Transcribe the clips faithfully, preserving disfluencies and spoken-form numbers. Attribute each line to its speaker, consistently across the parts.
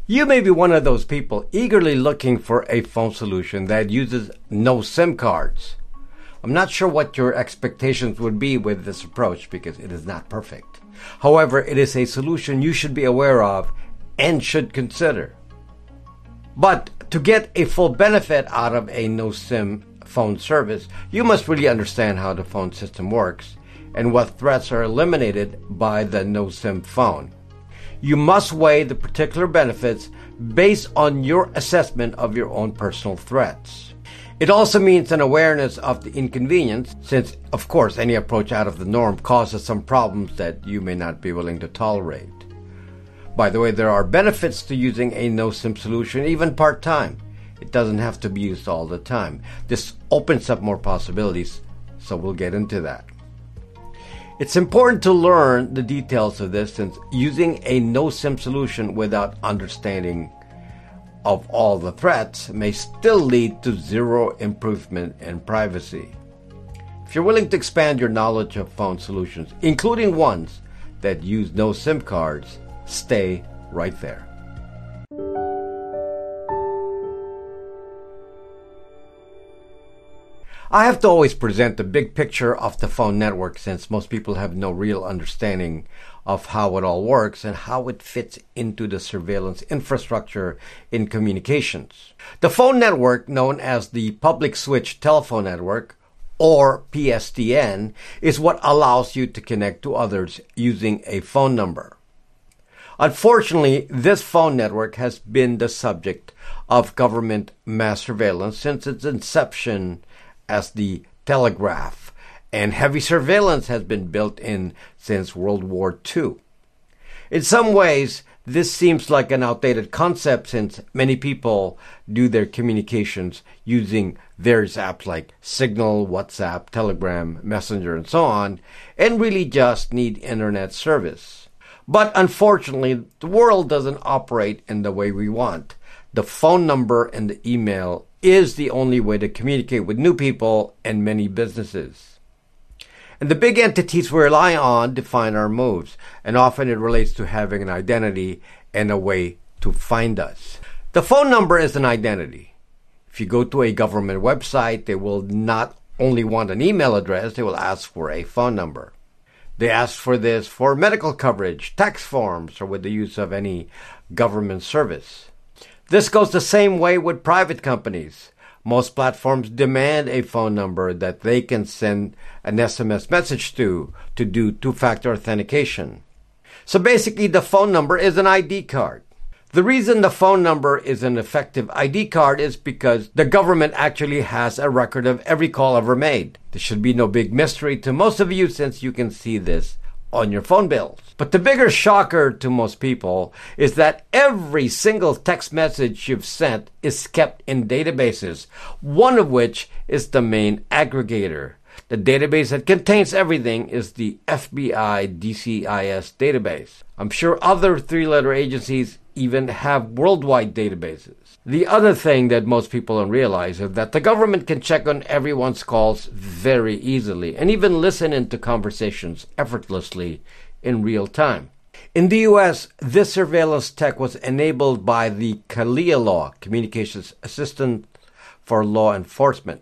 Speaker 1: You may be one of those people eagerly looking for a phone solution that uses no SIM cards. I'm not sure what your expectations would be with this approach because it is not perfect. However, it is a solution you should be aware of and should consider. But to get a full benefit out of a no SIM phone service, you must really understand how the phone system works and what threats are eliminated by the no SIM phone. You must weigh the particular benefits based on your assessment of your own personal threats. It also means an awareness of the inconvenience, since, of course, any approach out of the norm causes some problems that you may not be willing to tolerate. By the way, there are benefits to using a no SIM solution, even part-time. It doesn't have to be used all the time. This opens up more possibilities, so we'll get into that. It's important to learn the details of this, since using a no SIM solution without understanding of all the threats may still lead to zero improvement in privacy. If you're willing to expand your knowledge of phone solutions, including ones that use no SIM cards, stay right there. I have to always present the big picture of the phone network, since most people have no real understanding of how it all works and how it fits into the surveillance infrastructure in communications. The phone network, known as the Public Switch Telephone Network, or P S T N, is what allows you to connect to others using a phone number. Unfortunately, this phone network has been the subject of government mass surveillance since its inception as the telegraph, and heavy surveillance has been built in since World War Two. In some ways, this seems like an outdated concept, since many people do their communications using various apps like Signal, WhatsApp, Telegram, Messenger, and so on, and really just need internet service. But unfortunately, the world doesn't operate in the way we want. The phone number and the email is the only way to communicate with new people and many businesses. And the big entities we rely on define our moves, and often it relates to having an identity and a way to find us. The phone number is an identity. If you go to a government website, they will not only want an email address, they will ask for a phone number. They ask for this for medical coverage, tax forms, or with the use of any government service. This goes the same way with private companies. Most platforms demand a phone number that they can send an S M S message to, to do two-factor authentication. So basically, the phone number is an I D card. The reason the phone number is an effective I D card is because the government actually has a record of every call ever made. This should be no big mystery to most of you, since you can see this on your phone bills. But the bigger shocker to most people is that every single text message you've sent is kept in databases, one of which is the main aggregator. The database that contains everything is the F B I D C I S database. I'm sure other three-letter agencies even have worldwide databases. The other thing that most people don't realize is that the government can check on everyone's calls very easily and even listen into conversations effortlessly in real time. In the U S, this surveillance tech was enabled by the CALEA law, Communications Assistant for Law Enforcement.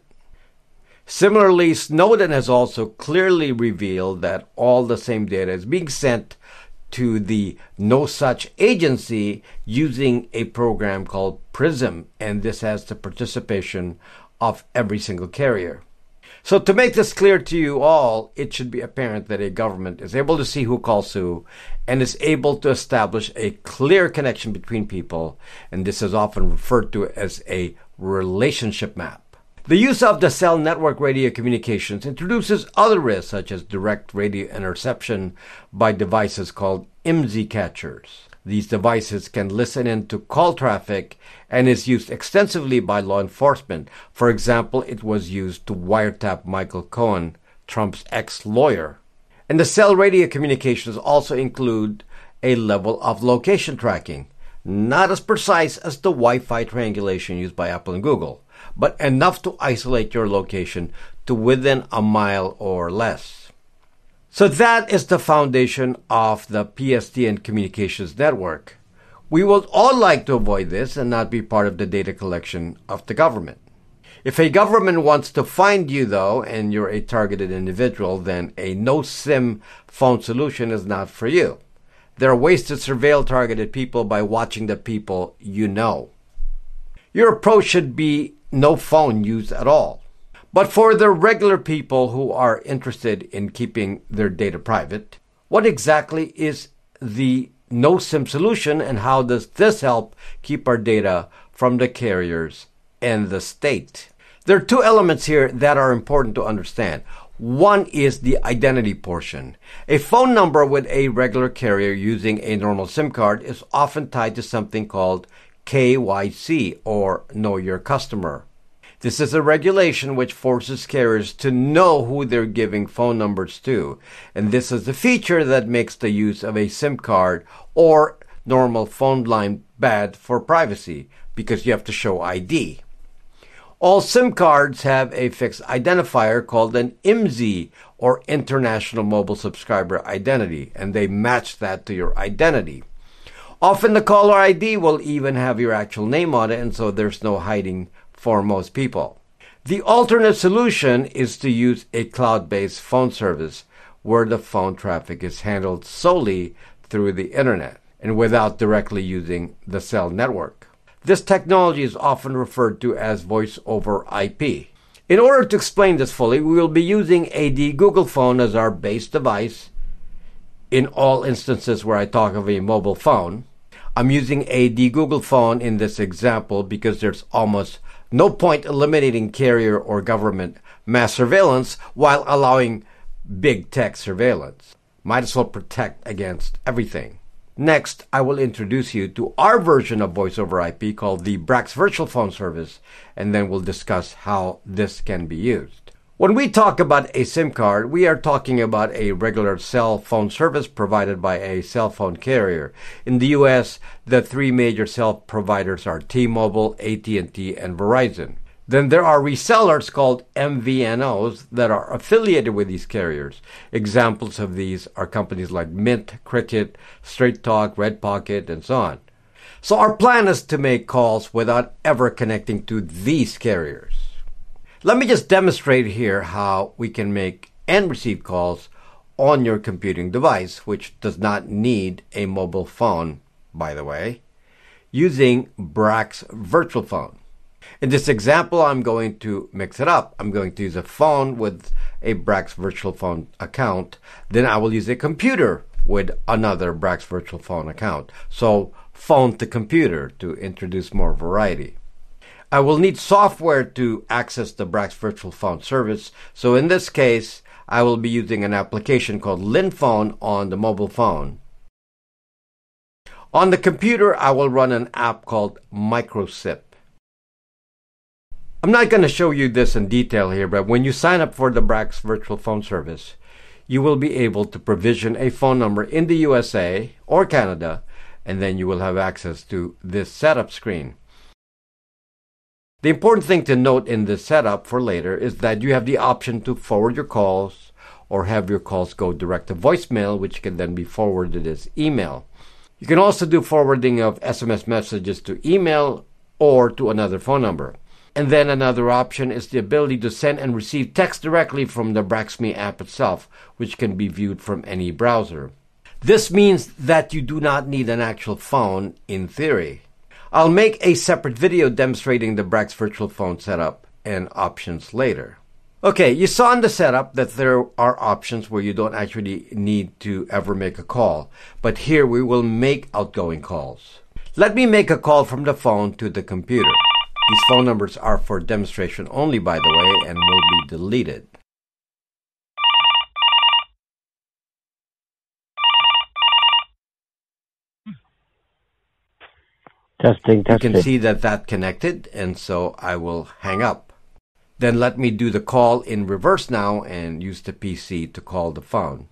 Speaker 1: Similarly, Snowden has also clearly revealed that all the same data is being sent to the No Such agency using a program called PRISM, and this has the participation of every single carrier. So to make this clear to you all, it should be apparent that a government is able to see who calls who and is able to establish a clear connection between people, and this is often referred to as a relationship map. The use of the cell network radio communications introduces other risks, such as direct radio interception by devices called I M S I catchers. These devices can listen into call traffic and is used extensively by law enforcement. For example, it was used to wiretap Michael Cohen, Trump's ex-lawyer. And the cell radio communications also include a level of location tracking, not as precise as the Wi-Fi triangulation used by Apple and Google, but enough to isolate your location to within a mile or less. So that is the foundation of the P S T N communications network. We would all like to avoid this and not be part of the data collection of the government. If a government wants to find you, though, and you're a targeted individual, then a no-SIM phone solution is not for you. There are ways to surveil targeted people by watching the people you know. Your approach should be no phone use at all. But for the regular people who are interested in keeping their data private, what exactly is the no SIM solution, and how does this help keep our data from the carriers and the state? There are two elements here that are important to understand. One is the identity portion. A phone number with a regular carrier using a normal SIM card is often tied to something called K Y C, or Know Your Customer. This is a regulation which forces carriers to know who they're giving phone numbers to, and this is a feature that makes the use of a SIM card or normal phone line bad for privacy, because you have to show I D. All SIM cards have a fixed identifier called an I M S I, or International Mobile Subscriber Identity, and they match that to your identity. Often the caller I D will even have your actual name on it, and so there's no hiding for most people. The alternate solution is to use a cloud-based phone service where the phone traffic is handled solely through the internet and without directly using the cell network. This technology is often referred to as voice over I P. In order to explain this fully, we will be using a D Google phone as our base device in all instances where I talk of a mobile phone. I'm using a D Google phone in this example because there's almost no point eliminating carrier or government mass surveillance while allowing big tech surveillance. Might as well protect against everything. Next, I will introduce you to our version of voice over I P called the Brax Virtual Phone Service, and then we'll discuss how this can be used. When we talk about a SIM card, we are talking about a regular cell phone service provided by a cell phone carrier. In the U S, the three major cell providers are T-Mobile, A T and T, and Verizon. Then there are resellers called M V N Os that are affiliated with these carriers. Examples of these are companies like Mint, Cricket, Straight Talk, Red Pocket, and so on. So our plan is to make calls without ever connecting to these carriers. Let me just demonstrate here how we can make and receive calls on your computing device, which does not need a mobile phone, by the way, using Brax Virtual Phone. In this example, I'm going to mix it up. I'm going to use a phone with a Brax Virtual Phone account. Then I will use a computer with another Brax Virtual Phone account. So phone to computer to introduce more variety. I will need software to access the Brax Virtual Phone service. So in this case, I will be using an application called LinPhone on the mobile phone. On the computer, I will run an app called MicroSip. I'm not going to show you this in detail here, but when you sign up for the Brax Virtual Phone service, you will be able to provision a phone number in the U S A or Canada, and then you will have access to this setup screen. The important thing to note in this setup for later is that you have the option to forward your calls or have your calls go direct to voicemail, which can then be forwarded as email. You can also do forwarding of S M S messages to email or to another phone number. And then another option is the ability to send and receive text directly from the BraxMe app itself, which can be viewed from any browser. This means that you do not need an actual phone in theory. I'll make a separate video demonstrating the Brax Virtual Phone setup and options later. Okay, you saw in the setup that there are options where you don't actually need to ever make a call, but here we will make outgoing calls. Let me make a call from the phone to the computer. These phone numbers are for demonstration only, by the way, and will be deleted.
Speaker 2: Testing, testing.
Speaker 1: You can see that that connected, and so I will hang up. Then let me do the call in reverse now and use the P C to call the phone.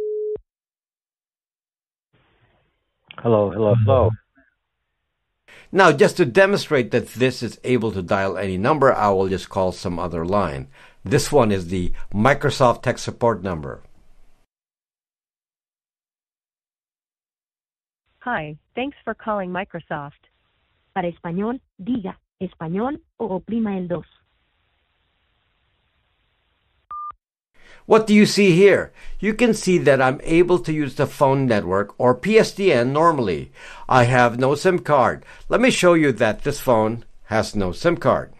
Speaker 2: Hello, hello, hello.
Speaker 1: Now, just to demonstrate that this is able to dial any number, I will just call some other line. This one is the Microsoft Tech Support number.
Speaker 2: Hi, thanks for calling Microsoft.
Speaker 3: Para español, diga español o oprima el dos.
Speaker 1: What do you see here? You can see that I'm able to use the phone network or P S T N normally. I have no SIM card. Let me show you that this phone has no SIM card.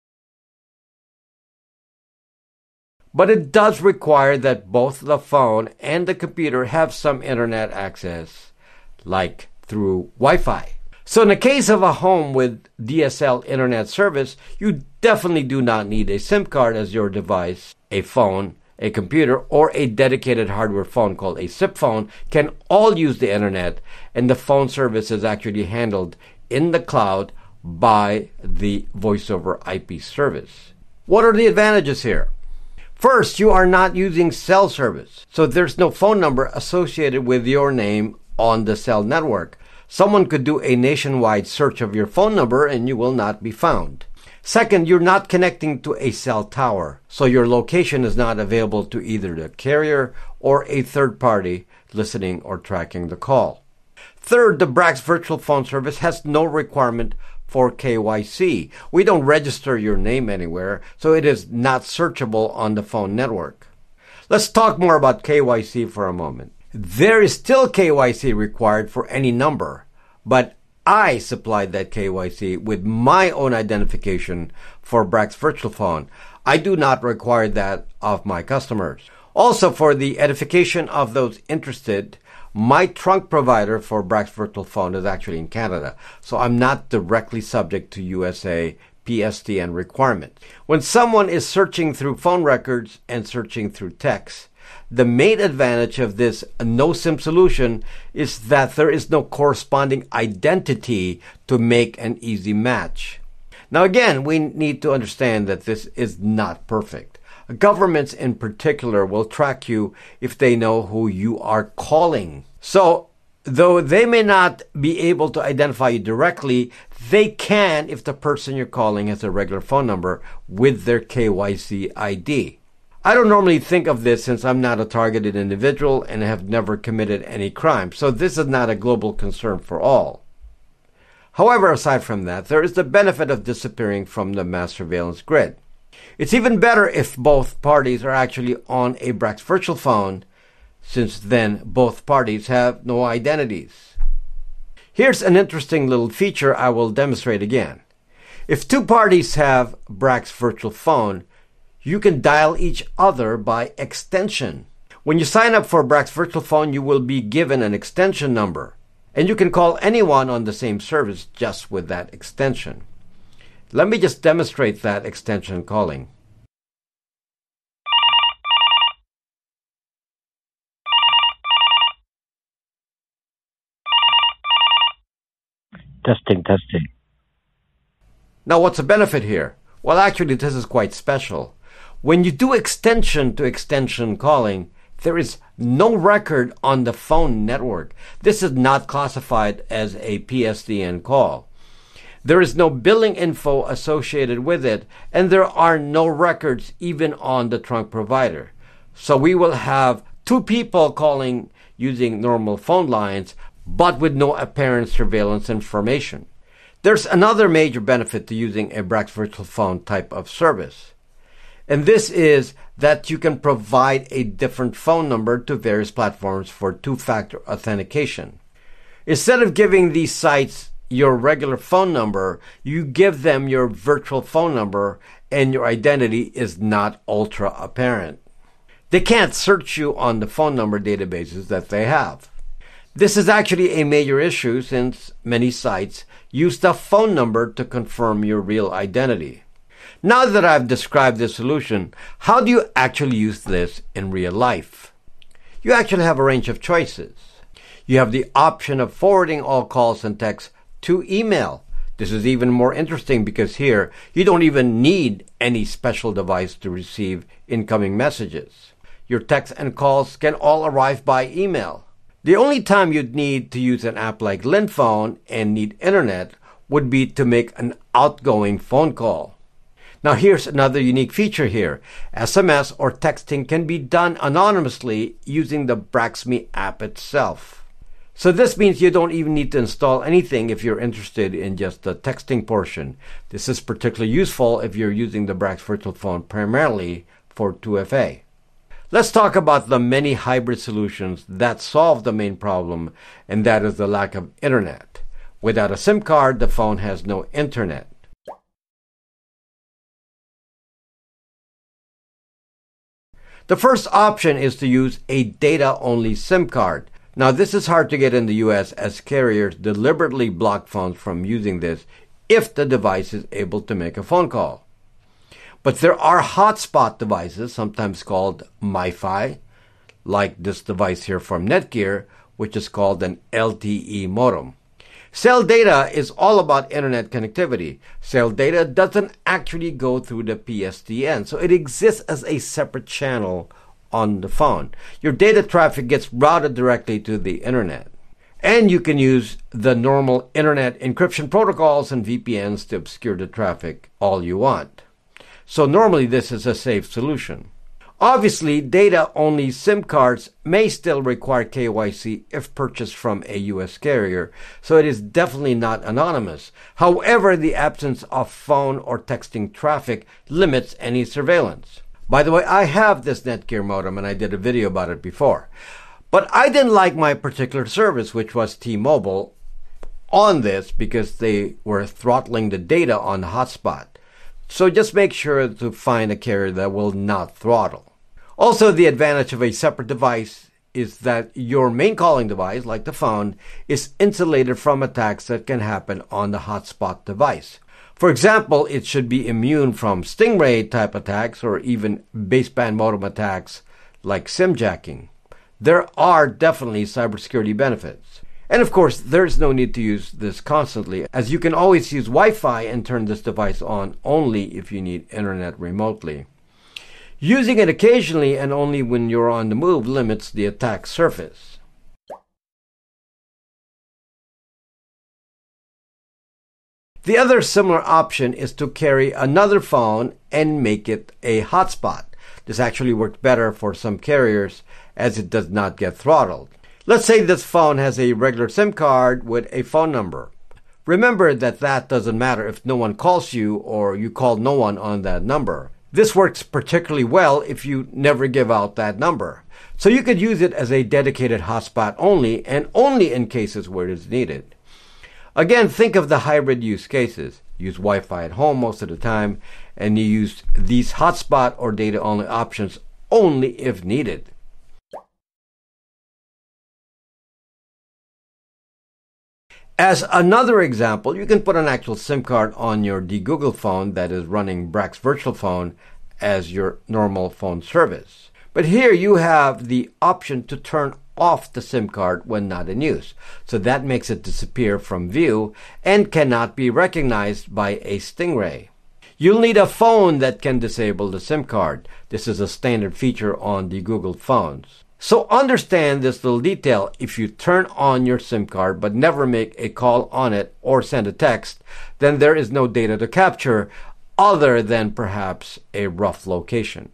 Speaker 1: But it does require that both the phone and the computer have some internet access, like through Wi-Fi. So in the case of a home with D S L internet service, you definitely do not need a SIM card as your device. A phone, a computer, or a dedicated hardware phone called a SIP phone can all use the internet, and the phone service is actually handled in the cloud by the Voice over I P service. What are the advantages here? First, you are not using cell service, so there's no phone number associated with your name on the cell network. Someone could do a nationwide search of your phone number and you will not be found. Second, you're not connecting to a cell tower, so your location is not available to either the carrier or a third party listening or tracking the call. Third, the Brax Virtual Phone Service has no requirement for K Y C. We don't register your name anywhere, so it is not searchable on the phone network. Let's talk more about K Y C for a moment. There is still K Y C required for any number, but I supplied that K Y C with my own identification for Brax Virtual Phone. I do not require that of my customers. Also, for the edification of those interested, my trunk provider for Brax Virtual Phone is actually in Canada, so I'm not directly subject to U S A P S T N requirements. When someone is searching through phone records and searching through text, the main advantage of this no-SIM solution is that there is no corresponding identity to make an easy match. Now again, we need to understand that this is not perfect. Governments in particular will track you if they know who you are calling. So, though they may not be able to identify you directly, they can if the person you're calling has a regular phone number with their K Y C I D. I don't normally think of this since I'm not a targeted individual and have never committed any crime, so this is not a global concern for all. However, aside from that, there is the benefit of disappearing from the mass surveillance grid. It's even better if both parties are actually on a Brax Virtual Phone, since then both parties have no identities. Here's an interesting little feature I will demonstrate again. If two parties have Brax Virtual Phone, you can dial each other by extension. When you sign up for Brax Virtual Phone, you will be given an extension number, and you can call anyone on the same service just with that extension. Let me just demonstrate that extension calling.
Speaker 4: Testing, testing.
Speaker 1: Now, what's the benefit here? Well, actually, this is quite special. When you do extension to extension calling, there is no record on the phone network. This is not classified as a P S T N call. There is no billing info associated with it, and there are no records even on the trunk provider. So we will have two people calling using normal phone lines, but with no apparent surveillance information. There's another major benefit to using a Brax Virtual Phone type of service. And this is that you can provide a different phone number to various platforms for two-factor authentication. Instead of giving these sites your regular phone number, you give them your virtual phone number and your identity is not ultra apparent. They can't search you on the phone number databases that they have. This is actually a major issue since many sites use the phone number to confirm your real identity. Now that I've described this solution, how do you actually use this in real life? You actually have a range of choices. You have the option of forwarding all calls and texts to email. This is even more interesting because here you don't even need any special device to receive incoming messages. Your texts and calls can all arrive by email. The only time you'd need to use an app like LintPhone and need internet would be to make an outgoing phone call. Now here's another unique feature here. S M S or texting can be done anonymously using the Braxme app itself. So this means you don't even need to install anything if you're interested in just the texting portion. This is particularly useful if you're using the Brax Virtual Phone primarily for two F A. Let's talk about the many hybrid solutions that solve the main problem, and that is the lack of internet. Without a SIM card, the phone has no internet. The first option is to use a data-only SIM card. Now this is hard to get in the U S as carriers deliberately block phones from using this if the device is able to make a phone call. But there are hotspot devices, sometimes called MiFi, like this device here from Netgear, which is called an L T E modem. Cell data is all about internet connectivity. Cell data doesn't actually go through the P S T N, so it exists as a separate channel on the phone. Your data traffic gets routed directly to the internet. And you can use the normal internet encryption protocols and V P Ns to obscure the traffic all you want. So normally this is a safe solution. Obviously, data-only SIM cards may still require K Y C if purchased from a U S carrier, so it is definitely not anonymous. However, the absence of phone or texting traffic limits any surveillance. By the way, I have this Netgear modem and I did a video about it before. But I didn't like my particular service, which was T-Mobile, on this because they were throttling the data on the hotspot. So just make sure to find a carrier that will not throttle. Also, the advantage of a separate device is that your main calling device, like the phone, is insulated from attacks that can happen on the hotspot device. For example, it should be immune from Stingray type attacks or even baseband modem attacks like SIM jacking. There are definitely cybersecurity benefits. And of course, there's no need to use this constantly, as you can always use Wi-Fi and turn this device on only if you need internet remotely. Using it occasionally and only when you're on the move limits the attack surface. The other similar option is to carry another phone and make it a hotspot. This actually works better for some carriers as it does not get throttled. Let's say this phone has a regular SIM card with a phone number. Remember that that doesn't matter if no one calls you or you call no one on that number. This works particularly well if you never give out that number. So you could use it as a dedicated hotspot only and only in cases where it is needed. Again, think of the hybrid use cases. Use Wi-Fi at home most of the time, and you use these hotspot or data-only options only if needed. As another example, you can put an actual SIM card on your DGoogle phone that is running Brax Virtual Phone as your normal phone service. But here you have the option to turn off the SIM card when not in use. So that makes it disappear from view and cannot be recognized by a Stingray. You'll need a phone that can disable the SIM card. This is a standard feature on DGoogle phones. So understand this little detail. If you turn on your SIM card but never make a call on it or send a text, then there is no data to capture other than perhaps a rough location.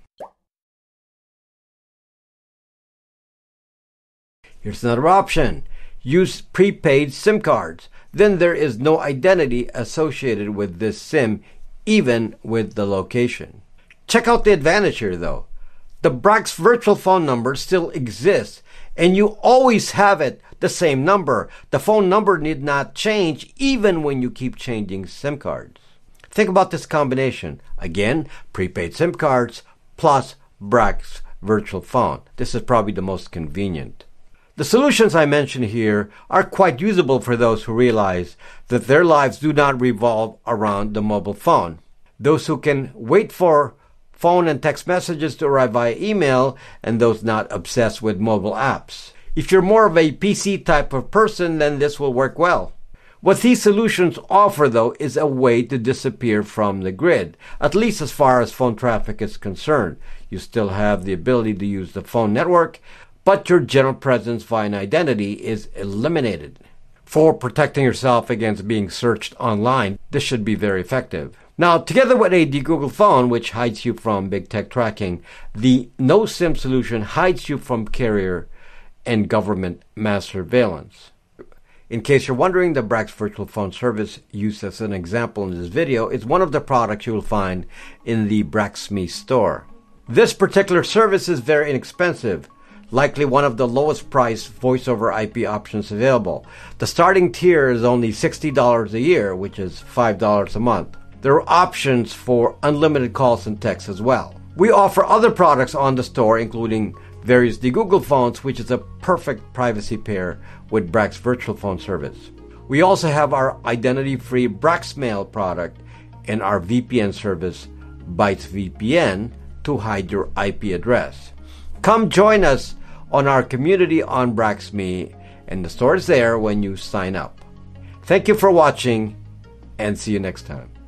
Speaker 1: Here's another option. Use prepaid SIM cards. Then there is no identity associated with this SIM, even with the location. Check out the advantage here though. The Brax Virtual Phone number still exists, and you always have it the same number. The phone number need not change even when you keep changing SIM cards. Think about this combination. Again, prepaid SIM cards plus Brax Virtual Phone. This is probably the most convenient. The solutions I mentioned here are quite usable for those who realize that their lives do not revolve around the mobile phone. Those who can wait for phone and text messages to arrive via email, and those not obsessed with mobile apps. If you're more of a P C type of person, then this will work well. What these solutions offer, though, is a way to disappear from the grid, at least as far as phone traffic is concerned. You still have the ability to use the phone network, but your general presence via an identity is eliminated. For protecting yourself against being searched online, this should be very effective. Now, together with a de-Google phone, which hides you from big tech tracking, the no-SIM solution hides you from carrier and government mass surveillance. In case you're wondering, the Brax Virtual Phone Service used as an example in this video is one of the products you will find in the BraxMe store. This particular service is very inexpensive, likely one of the lowest priced voice over I P options available. The starting tier is only sixty dollars a year, which is five dollars a month. There are options for unlimited calls and texts as well. We offer other products on the store, including various de-Google phones, which is a perfect privacy pair with Brax Virtual Phone Service. We also have our identity-free BraxMail product and our V P N service, Bytes V P N, to hide your I P address. Come join us on our community on BraxMe, and the store is there when you sign up. Thank you for watching, and see you next time.